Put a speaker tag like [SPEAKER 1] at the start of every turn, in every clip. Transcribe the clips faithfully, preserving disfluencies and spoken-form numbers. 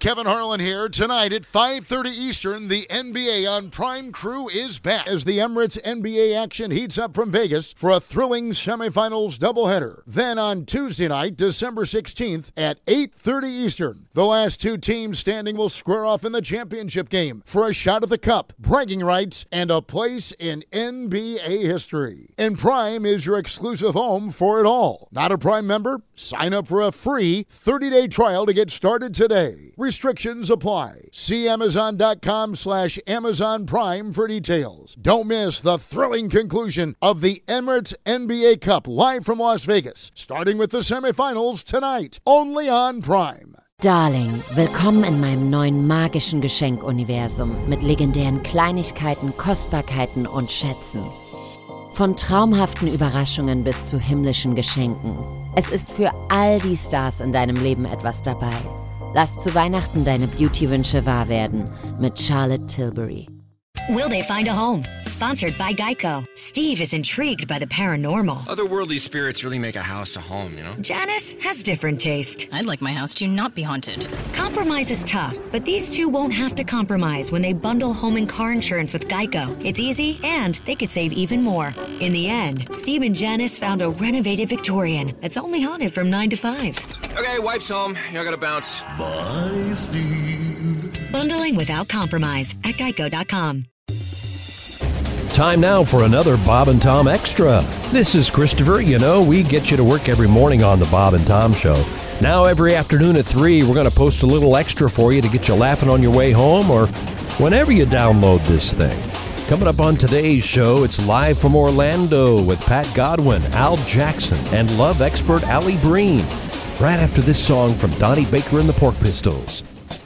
[SPEAKER 1] Kevin Harlan here. Tonight at five thirty Eastern, the N B A on Prime Crew is back as the Emirates N B A action heats up from Vegas for a thrilling semifinals doubleheader. Then on Tuesday night, December sixteenth at eight thirty Eastern, the last two teams standing will square off in the championship game for a shot at the cup, bragging rights, and a place in N B A history. And Prime is your exclusive home for it all. Not a Prime member? Sign up for a free thirty-day trial to get started today. Restrictions apply. See Amazon.com slash Amazon Prime for details. Don't miss the thrilling conclusion of the Emirates N B A Cup live from Las Vegas, starting with the semifinals tonight, only on Prime.
[SPEAKER 2] Darling, willkommen in meinem neuen magischen Geschenkuniversum mit legendären Kleinigkeiten, Kostbarkeiten und Schätzen. Von traumhaften Überraschungen bis zu himmlischen Geschenken. Es ist für all die Stars in deinem Leben etwas dabei. Lass zu Weihnachten deine Beauty-Wünsche wahr werden mit Charlotte Tilbury.
[SPEAKER 3] Will they find a home? Sponsored by Geico. Steve is intrigued by the paranormal.
[SPEAKER 4] Otherworldly spirits really make a house a home, you know?
[SPEAKER 3] Janice has different taste.
[SPEAKER 5] I'd like my house to not be haunted.
[SPEAKER 3] Compromise is tough, but these two won't have to compromise when they bundle home and car insurance with Geico. It's easy, and they could save even more. In the end, Steve and Janice found a renovated Victorian that's only haunted from nine to five.
[SPEAKER 4] Okay, wife's home. Y'all gotta bounce.
[SPEAKER 6] Bye, Steve.
[SPEAKER 3] Bundling without compromise at geico dot com.
[SPEAKER 7] Time now for another Bob and Tom Extra. This is Christopher. You know, we get you to work every morning on the Bob and Tom Show. Now every afternoon at three, we're going to post a little extra for you to get you laughing on your way home or whenever you download this thing. Coming up on today's show, it's live from Orlando with Pat Godwin, Al Jackson, and love expert Allie Breen. Right after this song from Donnie Baker and the Pork Pistols.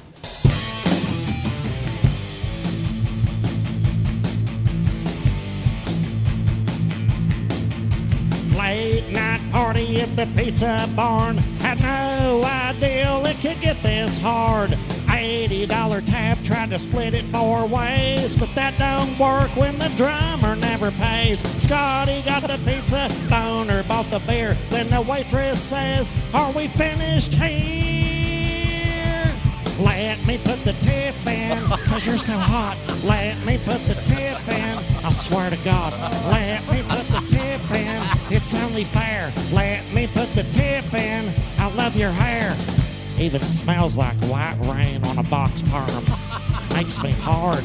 [SPEAKER 8] Late night party at the pizza barn. Had no idea it could get this hard. eighty dollar tab, tried to split it four ways, but that don't work when the drummer never pays. Scotty got the pizza, Boner bought the beer. Then the waitress says, "Are we finished here?" Let me put the tip in, cause you're so hot. Let me put the tip in, I swear to God. Let me put the tip in, it's only fair. Let me put the tip in, I love your hair. Even smells like white rain on a box perm. Makes me hard.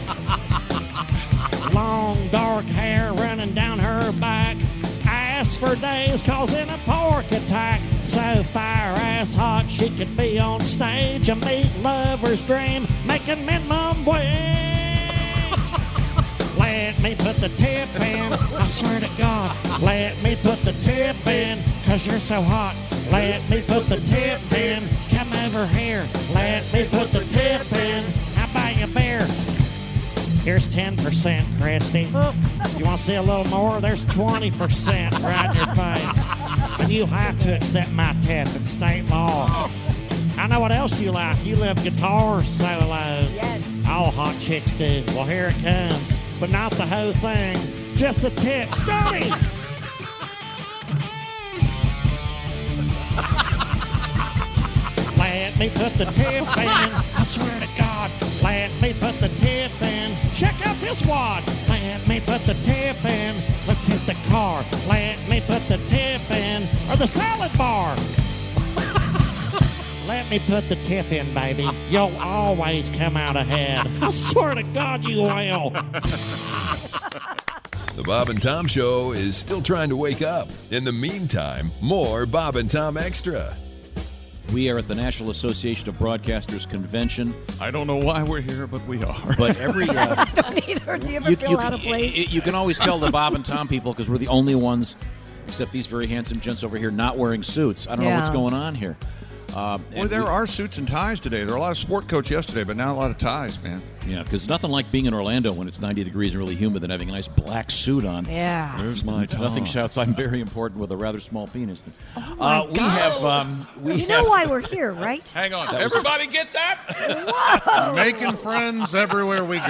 [SPEAKER 8] Long dark hair running down her back. Ass for days causing a pork attack. So fire ass hot she could be on stage. A meat lover's dream making minimum wage. Let me put the tip in, I swear to God. Let me put the tip in, cause you're so hot. Let me put the tip in, come over here. Let me put the tip in, I'll buy you a beer. Here's ten percent, Christy. You want to see a little more? There's twenty percent right in your face. And you have to accept my tip. It's state law. I know what else you like. You love guitar solos.
[SPEAKER 9] Yes.
[SPEAKER 8] All hot chicks do. Well, here it comes. But not the whole thing. Just a tip. Scotty! Let me put the tip in. I swear to God. Let me put the tip in. Check out this wad. Let me put the tip in. Let's hit the car. Let me put the tip in. Or the salad bar. Let me put the tip in, baby. You'll always come out ahead. I swear to God you will.
[SPEAKER 10] The Bob and Tom Show is still trying to wake up. In the meantime, more Bob and Tom Extra.
[SPEAKER 11] We are at the National Association of Broadcasters Convention.
[SPEAKER 12] I don't know why we're here, but we are.
[SPEAKER 11] But every... Uh,
[SPEAKER 9] I don't either. Do you ever
[SPEAKER 11] you,
[SPEAKER 9] feel
[SPEAKER 11] you,
[SPEAKER 9] out of place?
[SPEAKER 11] You, you can always tell the Bob and Tom people because we're the only ones, except these very handsome gents over here, not wearing suits. I don't
[SPEAKER 9] Yeah.
[SPEAKER 11] know what's going on here. Uh,
[SPEAKER 12] Well, there we, are suits and ties today. There were a lot of sport coats yesterday, but now a lot of ties, man.
[SPEAKER 11] Yeah, because nothing like being in Orlando when it's ninety degrees and really humid than having a nice black suit on.
[SPEAKER 9] Yeah.
[SPEAKER 12] There's my tie.
[SPEAKER 11] Nothing shouts, "I'm very important" with a rather small penis.
[SPEAKER 9] Oh my
[SPEAKER 11] uh, we
[SPEAKER 9] God.
[SPEAKER 11] have. Um, we
[SPEAKER 9] you
[SPEAKER 11] have,
[SPEAKER 9] know why we're here, right?
[SPEAKER 12] Hang on.
[SPEAKER 11] That was-
[SPEAKER 12] Everybody get that?
[SPEAKER 9] Whoa!
[SPEAKER 6] Making friends everywhere we go.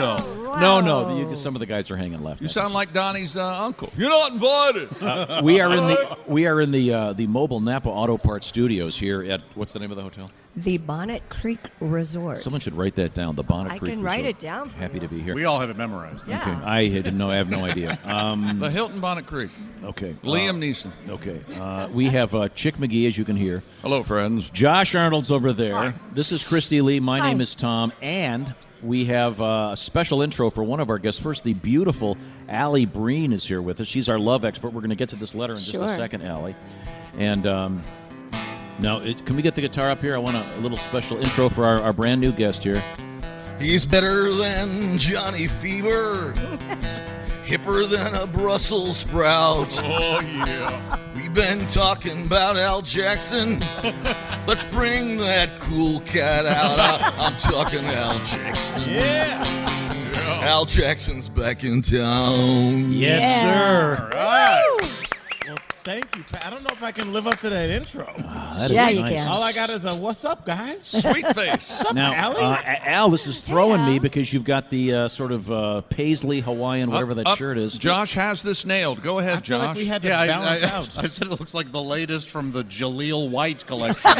[SPEAKER 11] No, no. You, some of the guys are hanging left.
[SPEAKER 12] You sound like Donnie's uh, uncle. You're not invited.
[SPEAKER 11] Uh, we are in the we are in the uh, the Mobile Napa Auto Parts Studios here at what's the name of the hotel?
[SPEAKER 9] The Bonnet Creek Resort.
[SPEAKER 11] Someone should write that down. The Bonnet
[SPEAKER 9] I
[SPEAKER 11] Creek
[SPEAKER 9] can write
[SPEAKER 11] Resort.
[SPEAKER 9] it down for
[SPEAKER 11] Happy
[SPEAKER 9] you.
[SPEAKER 11] to be here.
[SPEAKER 13] We all have it memorized.
[SPEAKER 9] Yeah.
[SPEAKER 11] Okay. I didn't know. I have no idea. Um,
[SPEAKER 12] the Hilton Bonnet Creek.
[SPEAKER 11] Okay.
[SPEAKER 12] Liam
[SPEAKER 11] uh,
[SPEAKER 12] Neeson.
[SPEAKER 11] Okay. Uh, we have uh, Chick McGee, as you can hear.
[SPEAKER 12] Hello, friends.
[SPEAKER 11] Josh Arnold's over there.
[SPEAKER 12] Hi.
[SPEAKER 11] This is Christy Lee. My
[SPEAKER 9] Hi.
[SPEAKER 11] name is Tom. And we have uh, a special intro for one of our guests. First, the beautiful Allie Breen is here with us. She's our love expert. We're going to get to this letter in just
[SPEAKER 9] Sure.
[SPEAKER 11] a second, Allie. And um, now, it, can we get the guitar up here? I want a, a little special intro for our, our brand new guest here.
[SPEAKER 6] He's better than Johnny Fever, hipper than a Brussels sprout.
[SPEAKER 12] Oh, yeah.
[SPEAKER 6] We've been talking about Al Jackson. Let's bring that cool cat out. I, I'm talking Al Jackson.
[SPEAKER 13] Yeah.
[SPEAKER 6] Al Jackson's back in town.
[SPEAKER 11] Yes,
[SPEAKER 9] Yeah.
[SPEAKER 11] sir.
[SPEAKER 13] All right.
[SPEAKER 8] Well, thank you, Pat. I don't know if I can live up to that intro.
[SPEAKER 11] Ah, that is
[SPEAKER 9] Yeah, you
[SPEAKER 11] nice.
[SPEAKER 9] can.
[SPEAKER 8] All I got is a "What's up, guys?"
[SPEAKER 12] Sweet face.
[SPEAKER 8] What's up,
[SPEAKER 11] Now,
[SPEAKER 8] Allie?
[SPEAKER 11] uh, Al, this is throwing me
[SPEAKER 9] Al.
[SPEAKER 11] because you've got the uh, sort of uh, paisley Hawaiian, whatever
[SPEAKER 12] Up,
[SPEAKER 11] that
[SPEAKER 12] up.
[SPEAKER 11] shirt is.
[SPEAKER 12] Josh has this nailed. Go ahead,
[SPEAKER 8] I feel
[SPEAKER 12] Josh.
[SPEAKER 8] like we had to
[SPEAKER 13] Yeah,
[SPEAKER 8] balance
[SPEAKER 13] I,
[SPEAKER 8] out.
[SPEAKER 13] I, I said it looks like the latest from the Jaleel White collection.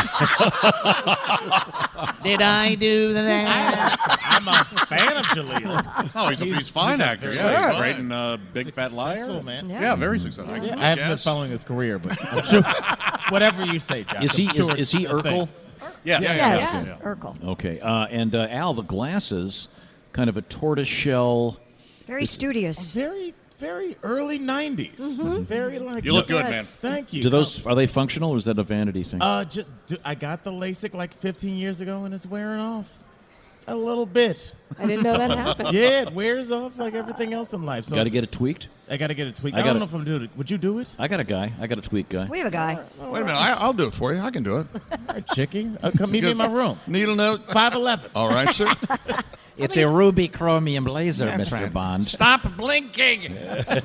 [SPEAKER 13] Did I do that?
[SPEAKER 8] I'm a fan of Jaleel.
[SPEAKER 13] Oh, he's a, he's a fine actor.
[SPEAKER 8] Sure.
[SPEAKER 13] Yeah, he's great in uh, Big Fat Liar.
[SPEAKER 8] Successful, man.
[SPEAKER 9] Yeah.
[SPEAKER 13] Yeah, very successful.
[SPEAKER 8] Yeah, I haven't been
[SPEAKER 12] Yes.
[SPEAKER 8] following his career, but I'm sure whatever you say, Josh.
[SPEAKER 11] Is he
[SPEAKER 8] I'm sure
[SPEAKER 11] is,
[SPEAKER 8] it's
[SPEAKER 11] is he
[SPEAKER 8] a thing.
[SPEAKER 11] Urkel?
[SPEAKER 13] Yeah, yeah, yeah.
[SPEAKER 9] Yes,
[SPEAKER 13] yeah.
[SPEAKER 9] Urkel.
[SPEAKER 11] Okay, uh, and uh, Al, the glasses, kind of a tortoise shell.
[SPEAKER 9] Very studious.
[SPEAKER 8] Very, very early nineties. Very like.
[SPEAKER 13] You look good, man.
[SPEAKER 9] Yes.
[SPEAKER 8] Thank you.
[SPEAKER 11] Do those are they functional or is that a vanity thing?
[SPEAKER 8] Uh, ju- do, I got the LASIK like fifteen years ago, and it's wearing off a little bit.
[SPEAKER 14] I didn't know that happened.
[SPEAKER 8] Yeah, it wears off like everything else in life. So
[SPEAKER 11] Got to get it tweaked.
[SPEAKER 8] I got to get it tweaked.
[SPEAKER 11] I
[SPEAKER 8] I, don't
[SPEAKER 11] gotta-
[SPEAKER 8] know if I'm doing it. Would you do it?
[SPEAKER 11] I got a guy. I got a tweaked guy.
[SPEAKER 9] We have a guy.
[SPEAKER 12] Wait a minute. I, I'll do it for you. I can do it.
[SPEAKER 8] All right, chickie. Uh, come meet me in my room.
[SPEAKER 12] Needle note.
[SPEAKER 8] five eleven.
[SPEAKER 12] All right, sir.
[SPEAKER 11] It's a ruby chromium laser, Mister
[SPEAKER 12] right.
[SPEAKER 11] Bond.
[SPEAKER 12] Stop blinking.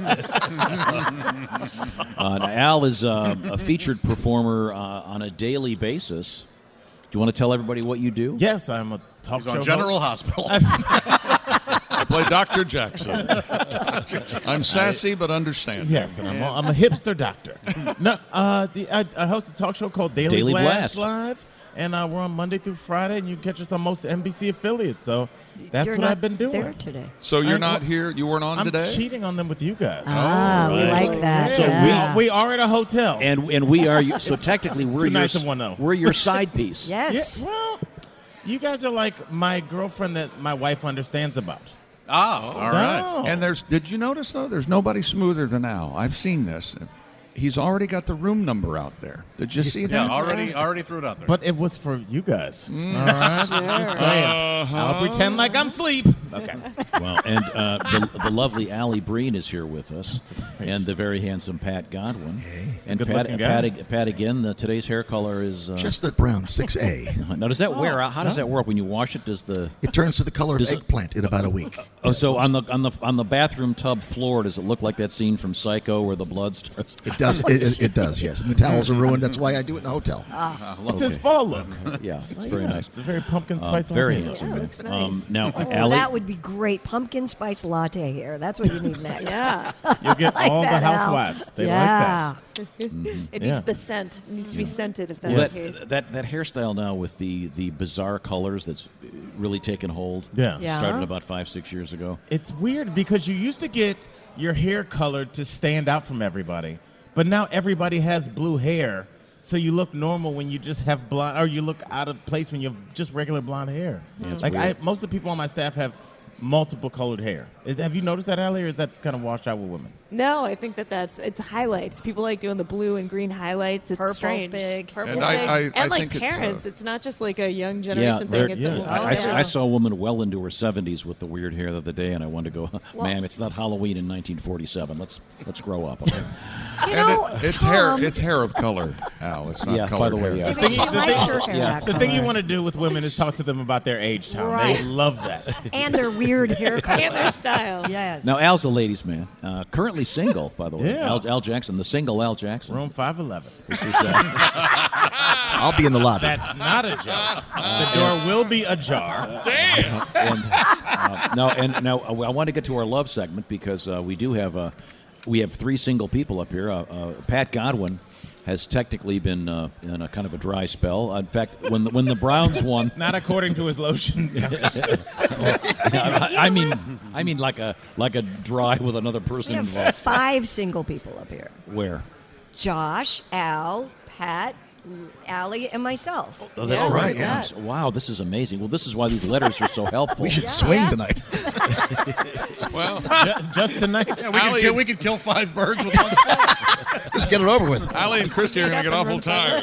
[SPEAKER 11] Uh, now, Al is uh, a featured performer uh, on a daily basis. Do you want to tell everybody what you do?
[SPEAKER 8] Yes, I'm a talk
[SPEAKER 13] He's
[SPEAKER 8] show
[SPEAKER 13] on General
[SPEAKER 8] host.
[SPEAKER 13] Hospital.
[SPEAKER 12] I play Doctor Jackson. I'm sassy but understanding.
[SPEAKER 8] Yes, and I'm a, I'm a hipster doctor. No, uh, the, I, I host a talk show called Daily,
[SPEAKER 11] Daily
[SPEAKER 8] Blast,
[SPEAKER 11] Blast.
[SPEAKER 8] Live, and uh, we're on Monday through Friday, and you can catch us on most N B C affiliates. So that's
[SPEAKER 9] You're
[SPEAKER 8] what
[SPEAKER 9] not
[SPEAKER 8] I've been doing.
[SPEAKER 9] there today.
[SPEAKER 12] So you're
[SPEAKER 8] I'm-
[SPEAKER 12] not here. You weren't on
[SPEAKER 8] I'm
[SPEAKER 12] today.
[SPEAKER 8] cheating on them with you guys.
[SPEAKER 9] Ah, we
[SPEAKER 11] right.
[SPEAKER 9] like that.
[SPEAKER 11] So
[SPEAKER 9] yeah.
[SPEAKER 8] we are at a hotel.
[SPEAKER 11] And and we are so technically we're
[SPEAKER 8] Too
[SPEAKER 11] your
[SPEAKER 8] nice of one, though.
[SPEAKER 11] we're your side piece.
[SPEAKER 9] Yes.
[SPEAKER 8] Yeah, well, you guys are like my girlfriend that my wife understands about.
[SPEAKER 13] Ah, all right.
[SPEAKER 8] Oh.
[SPEAKER 12] And there's. Did you notice though? There's nobody smoother than Al. I've seen this. He's already got the room number out there. Did you see
[SPEAKER 13] Yeah,
[SPEAKER 12] that?
[SPEAKER 13] already, already threw it out there.
[SPEAKER 8] But it was for you guys. All right? Just saying. I'll pretend like I'm asleep. Okay.
[SPEAKER 11] Well, and uh, the, the lovely Allie Breen is here with us, and the very handsome Pat Godwin. Hey, and
[SPEAKER 8] a
[SPEAKER 11] Pat,
[SPEAKER 8] good-looking guy.
[SPEAKER 11] Pat, Pat again. Uh, today's hair color is uh,
[SPEAKER 15] Chestnut brown, six A.
[SPEAKER 11] Now, does that wear
[SPEAKER 8] Oh,
[SPEAKER 11] out? How does
[SPEAKER 8] no.
[SPEAKER 11] that work when you wash it? Does the
[SPEAKER 15] It turns to the color of
[SPEAKER 11] Does it-
[SPEAKER 15] eggplant in about a week.
[SPEAKER 11] oh, so on the on the on the bathroom tub floor, does it look like that scene from Psycho where the blood starts?
[SPEAKER 15] It does. It, it, it does. Yes, and the towels are ruined. That's why I do it in a hotel.
[SPEAKER 8] It's his fall look.
[SPEAKER 11] Yeah, it's
[SPEAKER 8] Oh,
[SPEAKER 11] very
[SPEAKER 8] yeah,
[SPEAKER 11] nice.
[SPEAKER 8] It's a very pumpkin
[SPEAKER 11] Uh,
[SPEAKER 8] spice
[SPEAKER 11] very
[SPEAKER 8] latte.
[SPEAKER 11] handsome.
[SPEAKER 14] Yeah,
[SPEAKER 11] man.
[SPEAKER 14] looks
[SPEAKER 11] Um,
[SPEAKER 14] nice.
[SPEAKER 11] now,
[SPEAKER 9] Oh,
[SPEAKER 11] Allie,
[SPEAKER 9] that would be great. Pumpkin spice latte here. That's what you need next.
[SPEAKER 14] Yeah.
[SPEAKER 8] You'll get
[SPEAKER 9] Like
[SPEAKER 8] all the
[SPEAKER 9] that, Al.
[SPEAKER 8] housewives. They
[SPEAKER 9] yeah.
[SPEAKER 14] It
[SPEAKER 8] Yeah.
[SPEAKER 14] needs the scent. It needs to be scented if that's
[SPEAKER 11] well,
[SPEAKER 14] the case.
[SPEAKER 11] that, that that hairstyle now with the the bizarre colors that's really taken hold.
[SPEAKER 8] Yeah.
[SPEAKER 9] Yeah.
[SPEAKER 11] Started about five six years ago.
[SPEAKER 8] It's weird because you used to get your hair colored to stand out from everybody, but now everybody has blue hair, so you look normal when you just have blonde, or you look out of place when you have just regular blonde hair.
[SPEAKER 11] Yeah, it's
[SPEAKER 8] like I,
[SPEAKER 11] weird.
[SPEAKER 8] most of the people on my staff have multiple colored hair. Is, have you noticed that, Allie, or is that kind of washed out with women?
[SPEAKER 14] No, I think that that's it's highlights. People like doing the blue and green highlights. It's
[SPEAKER 9] Purple's
[SPEAKER 14] strange.
[SPEAKER 9] big.
[SPEAKER 14] Purple's
[SPEAKER 12] And I-
[SPEAKER 14] big.
[SPEAKER 12] I-
[SPEAKER 14] and
[SPEAKER 12] I
[SPEAKER 14] like
[SPEAKER 12] think it's, uh,
[SPEAKER 14] parents, it's, not just like a young
[SPEAKER 11] Yeah,
[SPEAKER 14] generation
[SPEAKER 11] they're-
[SPEAKER 14] thing. It's
[SPEAKER 8] yeah.
[SPEAKER 14] a,
[SPEAKER 11] I,
[SPEAKER 14] oh,
[SPEAKER 11] I s-
[SPEAKER 14] yeah.
[SPEAKER 11] I saw a woman well into her seventies with the weird hair the other day, and I wanted to go, "Ma'am, it's not Halloween in nineteen forty-seven. Let's let's grow up." Okay?
[SPEAKER 9] You
[SPEAKER 12] And
[SPEAKER 9] know,
[SPEAKER 12] it, it's
[SPEAKER 9] Tom,
[SPEAKER 12] hair. It's hair of color, Al. It's not
[SPEAKER 11] Yeah, by
[SPEAKER 12] colored
[SPEAKER 11] the way,
[SPEAKER 12] hair.
[SPEAKER 11] yeah.
[SPEAKER 9] Maybe she liked her hair
[SPEAKER 11] Yeah.
[SPEAKER 9] that
[SPEAKER 8] The thing you
[SPEAKER 9] color.
[SPEAKER 8] want to do with women is talk to them about their age, Tom.
[SPEAKER 9] Right.
[SPEAKER 8] They love that.
[SPEAKER 9] And their weird hair color.
[SPEAKER 14] and their style.
[SPEAKER 9] Yes.
[SPEAKER 11] Now, Al's a ladies' man, uh, currently single, by the way.
[SPEAKER 8] Yeah.
[SPEAKER 11] Al, Al Jackson, the single Al Jackson.
[SPEAKER 8] Room five eleven.
[SPEAKER 11] This is, uh,
[SPEAKER 15] I'll be in the lobby.
[SPEAKER 8] That's not a joke. The door will be ajar.
[SPEAKER 12] Damn.
[SPEAKER 11] and uh, no, and now uh, I want to get to our love segment because uh, we do have uh, we have three single people up here. Uh, uh, Pat Godwin has technically been uh, in a kind of a dry spell. Uh, in fact, when the, when the Browns won,
[SPEAKER 16] not according to his lotion.
[SPEAKER 11] I, I mean, I mean like a like a dry with another person
[SPEAKER 9] We have
[SPEAKER 11] involved.
[SPEAKER 9] five single people up here.
[SPEAKER 11] Where?
[SPEAKER 9] Josh, Al, Pat, Allie, and myself.
[SPEAKER 11] Oh, that's
[SPEAKER 9] Yeah,
[SPEAKER 11] right.
[SPEAKER 9] yeah.
[SPEAKER 11] Yes. Wow, this is amazing. Well, this is why these letters are so helpful.
[SPEAKER 15] We should
[SPEAKER 9] Yeah,
[SPEAKER 15] swing
[SPEAKER 9] yeah.
[SPEAKER 15] tonight.
[SPEAKER 13] Well,
[SPEAKER 16] Just tonight.
[SPEAKER 13] yeah, we, could Allie- kill, we could kill five birds with one stone.
[SPEAKER 15] Just get it over with.
[SPEAKER 13] Allie and Christy are going to get awful tired.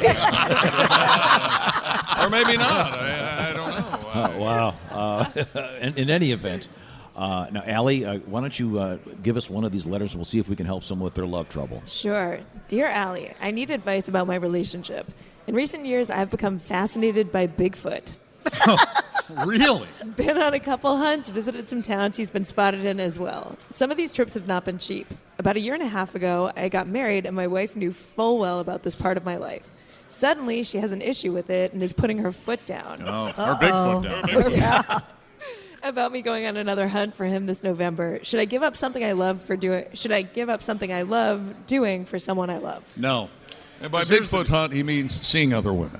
[SPEAKER 13] Or maybe not. I, I don't know.
[SPEAKER 11] Oh, wow. Uh, in, in any event, uh, now, Allie, uh, why don't you uh, give us one of these letters and we'll see if we can help someone with their love trouble.
[SPEAKER 14] Sure. Dear Allie, I need advice about my relationship. In recent years, I've become fascinated by Bigfoot.
[SPEAKER 13] Really?
[SPEAKER 14] Been on a couple hunts, visited some towns he's been spotted in as well. Some of these trips have not been cheap. About a year and a half ago, I got married, and my wife knew full well about this part of my life. Suddenly, she has an issue with it and is putting her foot down.
[SPEAKER 13] Oh, her big foot down.
[SPEAKER 14] Yeah. About me going on another hunt for him this November. Should I give up something I love for doing? Should I give up something I love doing for someone I love?
[SPEAKER 13] No.
[SPEAKER 12] And by
[SPEAKER 13] Here's
[SPEAKER 12] Bigfoot hunt, he means seeing other women.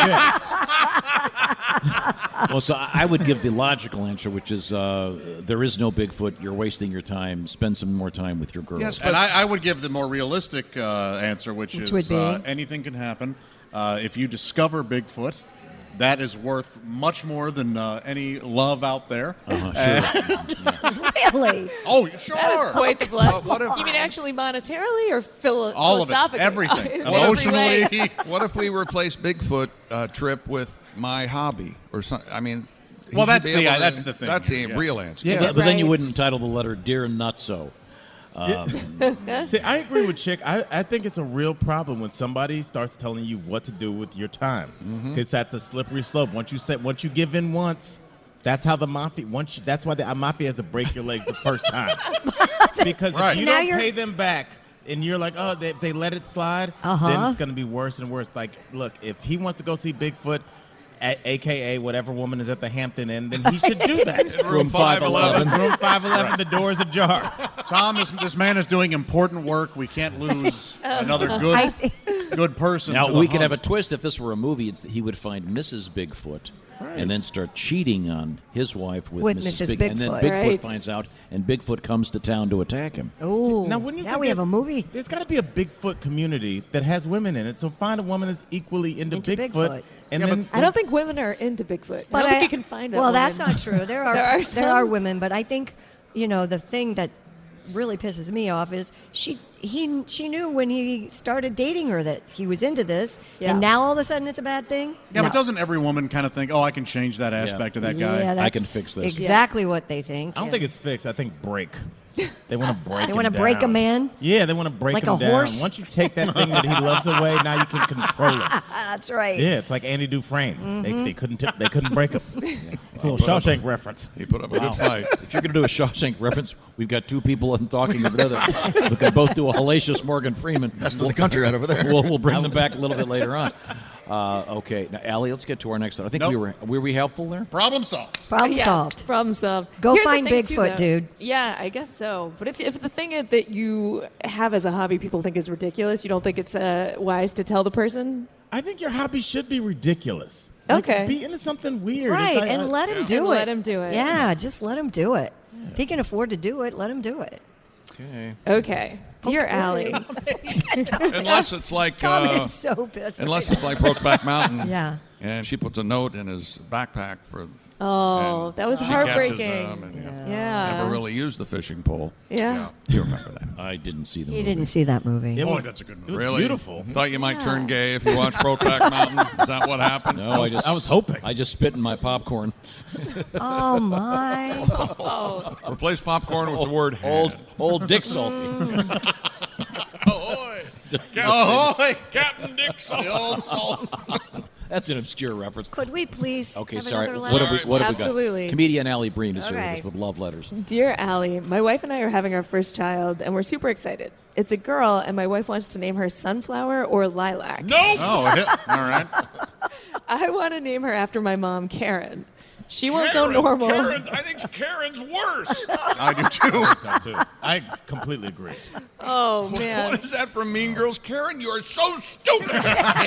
[SPEAKER 11] Well, so I I would give the logical answer, which is uh, there is no Bigfoot. You're wasting your time. Spend some more time with your girl.
[SPEAKER 13] Yes, and I, I would give the more realistic uh, answer, which,
[SPEAKER 9] Which
[SPEAKER 13] is
[SPEAKER 9] would be?
[SPEAKER 13] uh, anything can happen. Uh, if you discover Bigfoot, that is worth much more than uh, any love out there.
[SPEAKER 11] Uh-huh,
[SPEAKER 9] Really?
[SPEAKER 13] Oh, sure.
[SPEAKER 14] That's quite the blood.
[SPEAKER 12] Uh, what if-
[SPEAKER 14] you mean actually monetarily or philo-
[SPEAKER 13] All of it.
[SPEAKER 14] philosophically?
[SPEAKER 13] Everything.
[SPEAKER 14] In every way.
[SPEAKER 13] Emotionally.
[SPEAKER 12] What if we replace Bigfoot uh, trip with my hobby or something? I mean, he
[SPEAKER 13] Well,
[SPEAKER 12] should
[SPEAKER 13] that's
[SPEAKER 12] be
[SPEAKER 13] the-
[SPEAKER 12] able
[SPEAKER 13] uh,
[SPEAKER 12] to-
[SPEAKER 13] that's the thing
[SPEAKER 12] That's the
[SPEAKER 13] here, yeah.
[SPEAKER 12] real answer.
[SPEAKER 16] Yeah.
[SPEAKER 11] But, but then you
[SPEAKER 14] Right.
[SPEAKER 11] wouldn't entitle the letter "Dear Nutso." Um,
[SPEAKER 16] See, I agree with Chick. I, I think it's a real problem when somebody starts telling you what to do with your time, because that's a slippery slope. Once you say, once you give in once, that's how the mafia. Once you, that's why the uh, mafia has to break your legs the first time, because
[SPEAKER 13] Right.
[SPEAKER 16] if you
[SPEAKER 9] Now
[SPEAKER 16] don't
[SPEAKER 9] you're-
[SPEAKER 16] pay them back. And you're like, oh, they, they let it slide,
[SPEAKER 9] Uh-huh.
[SPEAKER 16] then it's going to be worse and worse. Like, look, if he wants to go see Bigfoot, a, A K A whatever woman is at the Hampton Inn, then he should do that.
[SPEAKER 12] In room five eleven.
[SPEAKER 16] Room five eleven, the door's ajar.
[SPEAKER 13] Tom, this, this man is doing important work. We can't lose another
[SPEAKER 9] I
[SPEAKER 13] good
[SPEAKER 9] think-
[SPEAKER 13] good person.
[SPEAKER 11] now
[SPEAKER 13] to the
[SPEAKER 11] we could
[SPEAKER 13] hunt.
[SPEAKER 11] have a twist. If this were a movie, it's that he would find Missus Bigfoot and then start cheating on his wife with,
[SPEAKER 9] With
[SPEAKER 11] Missus
[SPEAKER 9] Missus
[SPEAKER 11] Big, and then
[SPEAKER 9] Bigfoot.
[SPEAKER 11] Bigfoot
[SPEAKER 14] Right.
[SPEAKER 11] finds out, and Bigfoot comes to town to attack him.
[SPEAKER 9] Oh,
[SPEAKER 16] Now, wouldn't you
[SPEAKER 9] now
[SPEAKER 16] think
[SPEAKER 9] we have
[SPEAKER 16] it-
[SPEAKER 9] a movie.
[SPEAKER 16] There's got to be a Bigfoot community that has women in it. So find a woman that's equally into,
[SPEAKER 9] Into
[SPEAKER 16] Bigfoot,
[SPEAKER 9] Bigfoot.
[SPEAKER 16] and
[SPEAKER 13] Yeah,
[SPEAKER 16] then
[SPEAKER 14] I don't think women are into Bigfoot.
[SPEAKER 9] But
[SPEAKER 14] I don't think you can find that
[SPEAKER 9] Well,
[SPEAKER 14] woman.
[SPEAKER 9] that's not true. There are
[SPEAKER 14] There are
[SPEAKER 9] there are
[SPEAKER 14] some.
[SPEAKER 9] women, but I think you know the thing that really pisses me off is she he she knew when he started dating her that he was into this,
[SPEAKER 14] Yeah.
[SPEAKER 9] and now all of a sudden it's a bad thing.
[SPEAKER 13] Yeah,
[SPEAKER 9] No.
[SPEAKER 13] but doesn't every woman kind of think, oh, I can change that aspect of that guy?
[SPEAKER 9] Yeah,
[SPEAKER 11] I can
[SPEAKER 9] that's
[SPEAKER 11] fix this.
[SPEAKER 9] Exactly what they think.
[SPEAKER 16] I don't
[SPEAKER 9] yeah.
[SPEAKER 16] think it's fixed. I think break. They want to break.
[SPEAKER 9] They
[SPEAKER 16] him
[SPEAKER 9] want to break a
[SPEAKER 16] down.
[SPEAKER 9] man.
[SPEAKER 16] Yeah, they want to break
[SPEAKER 9] Like
[SPEAKER 16] him
[SPEAKER 9] a
[SPEAKER 16] down.
[SPEAKER 9] horse?
[SPEAKER 16] Once you take that thing that he loves away, now you can control it.
[SPEAKER 9] That's right.
[SPEAKER 16] Yeah, it's like Andy Dufresne. They,
[SPEAKER 9] Mm-hmm.
[SPEAKER 16] they couldn't tip, they couldn't break him. It's a little
[SPEAKER 12] put up a-
[SPEAKER 16] Shawshank reference.
[SPEAKER 12] He put up a
[SPEAKER 11] Wow.
[SPEAKER 12] good fight.
[SPEAKER 11] If you're going to do a Shawshank reference, we've got two people talking together who can both do a hellacious Morgan Freeman.
[SPEAKER 15] That's to the country right over there.
[SPEAKER 11] We'll, we'll bring them back a little bit later on. Uh, okay, now Allie, let's get to our next one. I think
[SPEAKER 13] Nope.
[SPEAKER 11] we were were we helpful there?
[SPEAKER 13] Problem solved.
[SPEAKER 9] Problem
[SPEAKER 14] Yeah,
[SPEAKER 9] solved.
[SPEAKER 14] Problem solved.
[SPEAKER 9] Go
[SPEAKER 14] Here's the
[SPEAKER 9] find
[SPEAKER 14] thing, too,
[SPEAKER 9] Bigfoot,
[SPEAKER 14] though.
[SPEAKER 9] dude.
[SPEAKER 14] Yeah, I guess so. But if, if the thing is that you have as a hobby people think is ridiculous, you don't think it's uh, wise to tell the person?
[SPEAKER 16] I think your hobby should be ridiculous. Like,
[SPEAKER 14] Okay.
[SPEAKER 16] Be into something weird. It's
[SPEAKER 9] Right,
[SPEAKER 16] like,
[SPEAKER 9] and
[SPEAKER 16] uh,
[SPEAKER 9] let him
[SPEAKER 14] Yeah.
[SPEAKER 9] do
[SPEAKER 14] And
[SPEAKER 9] it.
[SPEAKER 14] let him do it.
[SPEAKER 9] Yeah, just let him do it. If he can afford to do it, let him do it.
[SPEAKER 11] Okay.
[SPEAKER 14] Okay. Dear Allie.
[SPEAKER 12] Unless it's like
[SPEAKER 9] Tom
[SPEAKER 12] uh,
[SPEAKER 9] is so pissed.
[SPEAKER 12] unless
[SPEAKER 9] right
[SPEAKER 12] it's like Brokeback Mountain.
[SPEAKER 9] Yeah.
[SPEAKER 12] And she puts a note in his backpack for.
[SPEAKER 14] Oh,
[SPEAKER 12] and
[SPEAKER 14] that was
[SPEAKER 12] she
[SPEAKER 14] heartbreaking.
[SPEAKER 12] catches them and, yeah.
[SPEAKER 14] Yeah.
[SPEAKER 12] Never really used the fishing pole.
[SPEAKER 14] Yeah.
[SPEAKER 12] You remember that?
[SPEAKER 11] I didn't see the
[SPEAKER 9] He
[SPEAKER 11] movie.
[SPEAKER 9] didn't see that movie.
[SPEAKER 16] It
[SPEAKER 13] Oh,
[SPEAKER 16] was-
[SPEAKER 13] that's a good
[SPEAKER 16] It
[SPEAKER 13] movie.
[SPEAKER 16] was
[SPEAKER 12] Really?
[SPEAKER 16] beautiful.
[SPEAKER 12] Thought you might
[SPEAKER 14] Yeah.
[SPEAKER 12] turn gay if you watched Brokeback Mountain. Is that what happened?
[SPEAKER 11] No, I just
[SPEAKER 16] I was hoping.
[SPEAKER 11] I just spit in my popcorn.
[SPEAKER 9] Oh my!
[SPEAKER 14] Oh.
[SPEAKER 12] Replace popcorn with the word
[SPEAKER 11] Old
[SPEAKER 12] hand.
[SPEAKER 11] old Dick Salty.
[SPEAKER 12] Ahoy!
[SPEAKER 13] Ahoy!
[SPEAKER 12] Captain Dick
[SPEAKER 13] The old salt.
[SPEAKER 11] That's an obscure reference.
[SPEAKER 9] Could we please?
[SPEAKER 11] Okay,
[SPEAKER 9] have
[SPEAKER 11] sorry.
[SPEAKER 9] another
[SPEAKER 11] What have we
[SPEAKER 9] letter?
[SPEAKER 11] what have
[SPEAKER 14] Absolutely.
[SPEAKER 11] we got? Comedian Allie Breen is here with
[SPEAKER 9] Okay.
[SPEAKER 11] us with love letters.
[SPEAKER 14] Dear Allie, my wife and I are having our first child, and we're super excited. It's a girl, and my wife wants to name her Sunflower or Lilac.
[SPEAKER 12] No!
[SPEAKER 13] Oh, hit. All right.
[SPEAKER 14] I want to name her after my mom, Karen. She won't go normal.
[SPEAKER 12] Karen's, I think Karen's worse.
[SPEAKER 13] I do too.
[SPEAKER 16] I think so, too. I completely agree.
[SPEAKER 14] Oh, man.
[SPEAKER 12] What is that from Mean Girls? Karen, you are so stupid.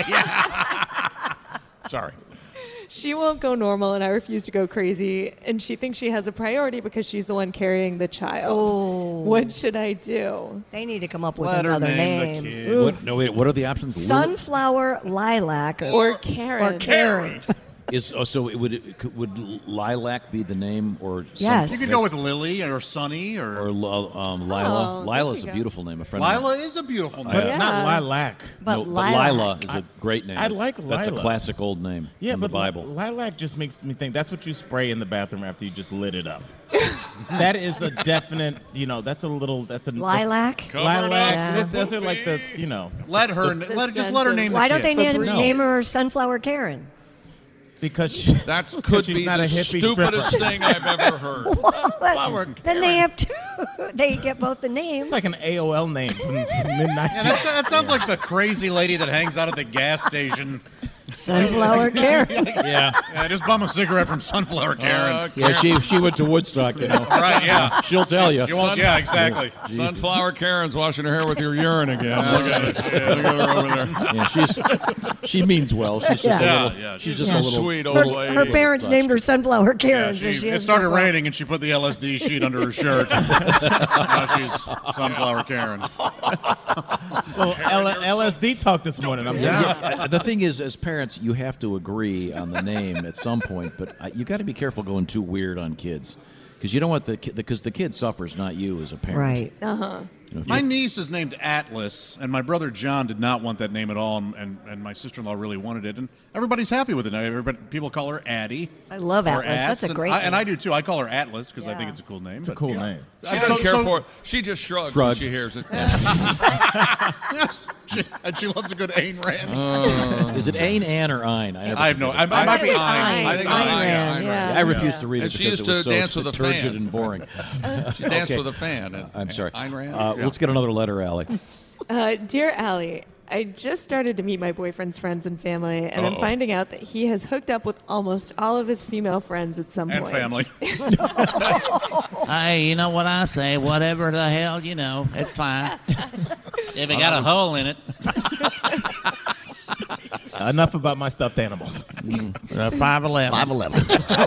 [SPEAKER 12] Sorry.
[SPEAKER 14] She won't go normal, and I refuse to go crazy. And she thinks she has a priority because she's the one carrying the child.
[SPEAKER 9] Oh.
[SPEAKER 14] What should I do?
[SPEAKER 9] They need to come up with
[SPEAKER 13] Let her
[SPEAKER 9] another
[SPEAKER 13] name the
[SPEAKER 9] name.
[SPEAKER 13] kid.
[SPEAKER 11] What, no, wait. What are the options?
[SPEAKER 9] Sunflower, lilac,
[SPEAKER 14] Or Karen.
[SPEAKER 9] Or Karen.
[SPEAKER 11] Is oh, so? It would it, would Lilac be the name, or
[SPEAKER 9] Yes.
[SPEAKER 13] You could go with Lily or Sunny or.
[SPEAKER 11] or um, Lila?
[SPEAKER 14] Oh,
[SPEAKER 11] Lila's
[SPEAKER 14] there
[SPEAKER 11] a
[SPEAKER 14] you go.
[SPEAKER 11] beautiful name. A friend. of
[SPEAKER 13] Lila
[SPEAKER 11] mine-
[SPEAKER 13] is a beautiful name.
[SPEAKER 16] But
[SPEAKER 14] Yeah.
[SPEAKER 16] not lilac.
[SPEAKER 9] But
[SPEAKER 11] no, but
[SPEAKER 9] lilac.
[SPEAKER 11] Lila is a great name.
[SPEAKER 16] I like
[SPEAKER 11] That's a
[SPEAKER 16] Lila.
[SPEAKER 11] classic old name
[SPEAKER 16] Yeah,
[SPEAKER 11] in
[SPEAKER 16] but
[SPEAKER 11] the Bible.
[SPEAKER 16] li- lilac just makes me think that's what you spray in the bathroom after you just lit it up. That is a definite, you know, that's a little, that's a
[SPEAKER 9] Lilac?
[SPEAKER 16] that's- lilac.
[SPEAKER 9] Yeah.
[SPEAKER 16] That- Those are like the, you know,
[SPEAKER 13] Let her.
[SPEAKER 14] The
[SPEAKER 13] let just let her
[SPEAKER 14] sense
[SPEAKER 13] name.
[SPEAKER 14] of-
[SPEAKER 13] The
[SPEAKER 9] Why don't
[SPEAKER 13] kid.
[SPEAKER 9] they name,
[SPEAKER 14] Febreze.
[SPEAKER 9] name her Sunflower Karen?
[SPEAKER 16] because she,
[SPEAKER 12] That
[SPEAKER 16] because
[SPEAKER 12] could
[SPEAKER 16] she's
[SPEAKER 12] be
[SPEAKER 16] not
[SPEAKER 12] the
[SPEAKER 16] a hippie
[SPEAKER 12] stupidest
[SPEAKER 16] stripper.
[SPEAKER 12] thing I've ever heard.
[SPEAKER 9] What? Then they have two. They get both the names.
[SPEAKER 16] It's like an A O L name from the mid-nineties.
[SPEAKER 13] Yeah, that's, that sounds like the crazy lady that hangs out at the gas station.
[SPEAKER 9] Sunflower Karen.
[SPEAKER 11] Yeah.
[SPEAKER 13] Yeah, just bum a cigarette from Sunflower Karen.
[SPEAKER 12] Uh,
[SPEAKER 11] Yeah, she she went to Woodstock, you know.
[SPEAKER 13] Right, yeah.
[SPEAKER 11] She'll tell you.
[SPEAKER 13] She won't- yeah, exactly.
[SPEAKER 12] Sunflower Karen's washing her hair with your urine again. Look at it. Yeah, look at her over there.
[SPEAKER 11] Yeah, she's she means well. She's just
[SPEAKER 9] Yeah.
[SPEAKER 11] a little.
[SPEAKER 13] Yeah, yeah,
[SPEAKER 11] she's
[SPEAKER 13] she's
[SPEAKER 11] just
[SPEAKER 9] a
[SPEAKER 11] a little
[SPEAKER 12] sweet
[SPEAKER 9] Her,
[SPEAKER 12] old lady.
[SPEAKER 9] her parents named her Sunflower
[SPEAKER 13] Yeah,
[SPEAKER 9] Karen.
[SPEAKER 13] she,
[SPEAKER 9] so she
[SPEAKER 13] it
[SPEAKER 9] has
[SPEAKER 13] started
[SPEAKER 9] no problem.
[SPEAKER 13] raining and she put the L S D sheet under her shirt. Now she's Sunflower Karen.
[SPEAKER 16] Well, L- L S D talk this morning. I'm down.
[SPEAKER 11] Yeah, the thing is, as parents, you have to agree on the name at some point, but uh, you got to be careful going too weird on kids, because you don't want the because the kid suffers, not you as a parent.
[SPEAKER 9] Right.
[SPEAKER 14] Uh-huh.
[SPEAKER 11] You know, if
[SPEAKER 13] My
[SPEAKER 11] you-
[SPEAKER 13] niece is named Atlas, and my brother John did not want that name at all, and, and, and my sister-in-law really wanted it, and everybody's happy with it now. Everybody, people call her Addie.
[SPEAKER 9] I love
[SPEAKER 13] or
[SPEAKER 9] Atlas. That's
[SPEAKER 13] Ats,
[SPEAKER 9] a
[SPEAKER 13] and
[SPEAKER 9] great
[SPEAKER 13] I, and
[SPEAKER 9] name.
[SPEAKER 13] I do too. I call her Atlas because I
[SPEAKER 9] Yeah.
[SPEAKER 13] think it's a cool name.
[SPEAKER 16] It's a
[SPEAKER 13] but-
[SPEAKER 16] cool name.
[SPEAKER 12] She
[SPEAKER 13] Uh,
[SPEAKER 12] doesn't
[SPEAKER 13] so-
[SPEAKER 12] care
[SPEAKER 13] so-
[SPEAKER 12] for it. She just shrugs
[SPEAKER 11] Shrugged.
[SPEAKER 12] when she hears it.
[SPEAKER 13] Yes, she, and she loves a good Ayn Rand.
[SPEAKER 11] Is it Ayn, Ann, or Ein? I, never
[SPEAKER 13] I have no. I, I
[SPEAKER 11] forget.
[SPEAKER 13] might be
[SPEAKER 9] it's
[SPEAKER 13] Ayn.
[SPEAKER 9] Ayn.
[SPEAKER 12] I think
[SPEAKER 9] Ayn
[SPEAKER 12] it's Ayn,
[SPEAKER 9] Rand,
[SPEAKER 12] Ayn
[SPEAKER 9] yeah.
[SPEAKER 11] I refuse
[SPEAKER 9] Yeah.
[SPEAKER 11] to read
[SPEAKER 12] And
[SPEAKER 11] it
[SPEAKER 12] she
[SPEAKER 11] because
[SPEAKER 12] used
[SPEAKER 11] it was
[SPEAKER 12] to
[SPEAKER 11] so
[SPEAKER 12] dance with a
[SPEAKER 11] turgid
[SPEAKER 12] fan.
[SPEAKER 11] and boring.
[SPEAKER 12] She danced
[SPEAKER 11] Okay.
[SPEAKER 12] with a fan. at-
[SPEAKER 11] I'm sorry.
[SPEAKER 12] Ayn Rand?
[SPEAKER 11] Uh,
[SPEAKER 12] Yeah.
[SPEAKER 11] Let's get another letter, Allie.
[SPEAKER 14] Uh, Dear Allie, I just started to meet my boyfriend's friends and family, and I'm
[SPEAKER 13] Uh-oh.
[SPEAKER 14] finding out that he has hooked up with almost all of his female friends at some
[SPEAKER 13] And
[SPEAKER 14] point.
[SPEAKER 13] family.
[SPEAKER 17] Hey, you know what I say? Whatever the hell, you know, it's fine. If it got a hole in it.
[SPEAKER 16] Enough about my stuffed animals.
[SPEAKER 17] Uh, five eleven.
[SPEAKER 15] five eleven.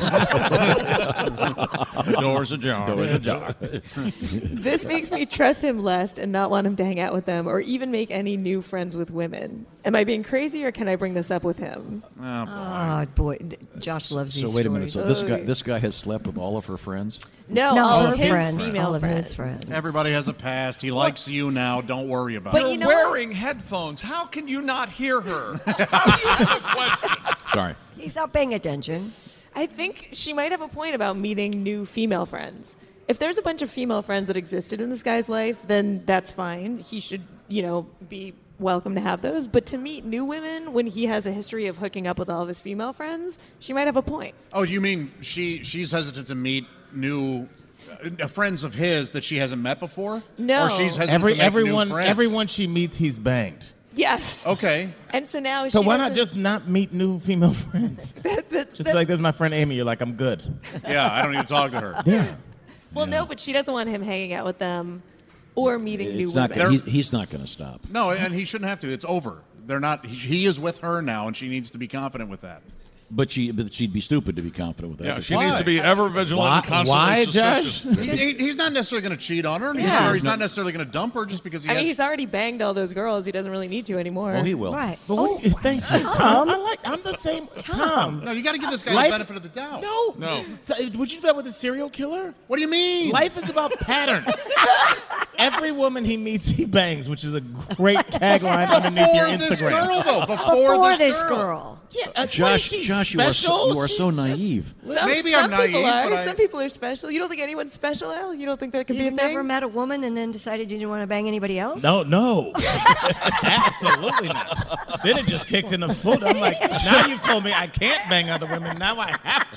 [SPEAKER 13] Doors ajar.
[SPEAKER 11] Doors ajar.
[SPEAKER 14] This makes me trust him less and not want him to hang out with them or even make any new friends with women. Am I being crazy, or can I bring this up with him?
[SPEAKER 13] Oh, boy.
[SPEAKER 9] Oh, boy. Josh loves these
[SPEAKER 11] So wait a minute. So
[SPEAKER 9] stories.
[SPEAKER 11] this guy this guy has slept with all of her friends?
[SPEAKER 14] No,
[SPEAKER 9] No,
[SPEAKER 14] all
[SPEAKER 9] her
[SPEAKER 14] of his
[SPEAKER 9] friends.
[SPEAKER 14] female
[SPEAKER 9] All of
[SPEAKER 14] friends.
[SPEAKER 9] his friends.
[SPEAKER 13] Everybody has a past. He likes you now. Don't worry about
[SPEAKER 14] But
[SPEAKER 13] it.
[SPEAKER 14] you know
[SPEAKER 12] wearing headphones. How can you not hear her? How do you have a question?
[SPEAKER 11] Sorry.
[SPEAKER 9] He's not paying attention.
[SPEAKER 14] I think she might have a point about meeting new female friends. If there's a bunch of female friends that existed in this guy's life, then that's fine. He should, you know, be welcome to have those. But to meet new women when he has a history of hooking up with all of his female friends, she might have a point.
[SPEAKER 13] Oh, you mean she she's hesitant to meet new uh, friends of his that she hasn't met before?
[SPEAKER 14] No.
[SPEAKER 13] Or she's hesitant
[SPEAKER 16] Every
[SPEAKER 13] to make
[SPEAKER 16] everyone
[SPEAKER 13] new friends?
[SPEAKER 16] everyone she meets, he's banged.
[SPEAKER 14] Yes.
[SPEAKER 13] Okay.
[SPEAKER 14] And so now
[SPEAKER 16] So
[SPEAKER 14] she
[SPEAKER 16] why not
[SPEAKER 14] doesn't-
[SPEAKER 16] just not meet new female friends?
[SPEAKER 14] that's,
[SPEAKER 16] Just be
[SPEAKER 14] that's-
[SPEAKER 16] like, this is my friend Amy. You're like, I'm good.
[SPEAKER 13] Yeah, I don't even talk to her.
[SPEAKER 16] Yeah.
[SPEAKER 14] well, no, but she doesn't want him hanging out with them or meeting
[SPEAKER 11] It's
[SPEAKER 14] new
[SPEAKER 11] not.
[SPEAKER 14] women.
[SPEAKER 11] He, he's not going to stop.
[SPEAKER 13] No, and he shouldn't have to. It's over. They're not. He, he is with her now, and she needs to be confident with that.
[SPEAKER 11] But she, but she'd be stupid to be confident with that.
[SPEAKER 12] Yeah,
[SPEAKER 11] But
[SPEAKER 12] she
[SPEAKER 11] she's-
[SPEAKER 12] needs to be ever vigilant
[SPEAKER 16] Why-
[SPEAKER 12] and constantly
[SPEAKER 16] why,
[SPEAKER 12] suspicious.
[SPEAKER 16] Josh?
[SPEAKER 13] He, he- he's not necessarily going to cheat on her. and He's,
[SPEAKER 14] Yeah.
[SPEAKER 13] or he's not necessarily going to dump her just because he
[SPEAKER 14] I mean,
[SPEAKER 13] has.
[SPEAKER 14] he's already banged all those girls. He doesn't really need to anymore.
[SPEAKER 11] Oh, he will.
[SPEAKER 9] Right.
[SPEAKER 16] But
[SPEAKER 9] Oh,
[SPEAKER 16] what, thank you, Tom. I like. I'm the same. Tom.
[SPEAKER 13] no, you got to give this guy
[SPEAKER 16] Life-
[SPEAKER 13] the benefit of the doubt.
[SPEAKER 16] No.
[SPEAKER 12] No.
[SPEAKER 16] T- Would you do that with a serial killer?
[SPEAKER 13] What do you mean?
[SPEAKER 16] Life is about patterns. Every woman he meets, he bangs, which is a great tagline underneath your
[SPEAKER 13] Before this
[SPEAKER 16] Instagram.
[SPEAKER 13] girl, though. Before,
[SPEAKER 9] Before
[SPEAKER 13] this,
[SPEAKER 9] this
[SPEAKER 13] girl.
[SPEAKER 9] girl.
[SPEAKER 16] Yeah, uh, what is
[SPEAKER 11] Josh,
[SPEAKER 16] she,
[SPEAKER 11] Josh, you are so,
[SPEAKER 16] special?
[SPEAKER 11] you are so
[SPEAKER 16] She's-
[SPEAKER 11] naive.
[SPEAKER 14] Some,
[SPEAKER 13] Maybe
[SPEAKER 14] some
[SPEAKER 13] I'm
[SPEAKER 14] people
[SPEAKER 13] naive,
[SPEAKER 14] are.
[SPEAKER 13] but I-
[SPEAKER 14] Some people are special. You don't think anyone's special, Al? You don't think that could be a
[SPEAKER 9] You've
[SPEAKER 14] thing?
[SPEAKER 9] never met a woman and then decided you didn't want to bang anybody else?
[SPEAKER 16] No, no. Absolutely not. Then it just kicks in the foot. I'm like, now you told me I can't bang other women. Now I have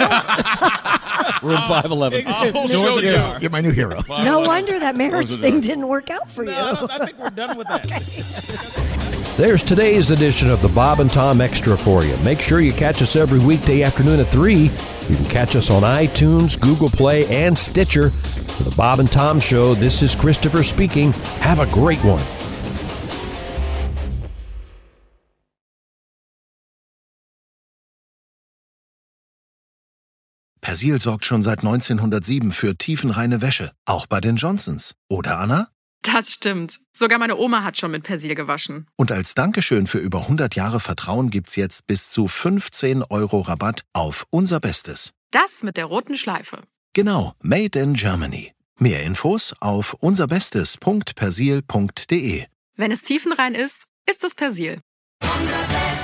[SPEAKER 16] to.
[SPEAKER 11] We're in five eleven.
[SPEAKER 12] I'll show you.
[SPEAKER 15] You're my new hero.
[SPEAKER 9] No wonder that marriage
[SPEAKER 12] Close the
[SPEAKER 9] thing
[SPEAKER 12] door.
[SPEAKER 9] didn't work out for
[SPEAKER 16] No,
[SPEAKER 9] you.
[SPEAKER 16] I, don't, I think we're done with that.
[SPEAKER 7] There's today's edition of the Bob and Tom Extra for you. Make sure you catch us every weekday afternoon at three. You can catch us on iTunes, Google Play, and Stitcher. For the Bob and Tom Show, this is Christopher speaking. Have a great one.
[SPEAKER 18] Persil sorgt schon seit neunzehnhundertsieben für tiefenreine Wäsche, auch bei den Johnsons. Oder, Anna?
[SPEAKER 19] Das stimmt. Sogar meine Oma hat schon mit Persil gewaschen.
[SPEAKER 18] Und als Dankeschön für über hundert Jahre Vertrauen gibt's jetzt bis zu fünfzehn Euro Rabatt auf unser Bestes.
[SPEAKER 19] Das mit der roten Schleife.
[SPEAKER 18] Genau, Made in Germany. Mehr Infos auf unserbestes punkt persil punkt de.
[SPEAKER 19] Wenn es tiefenrein ist, ist es Persil. Unser Bestes.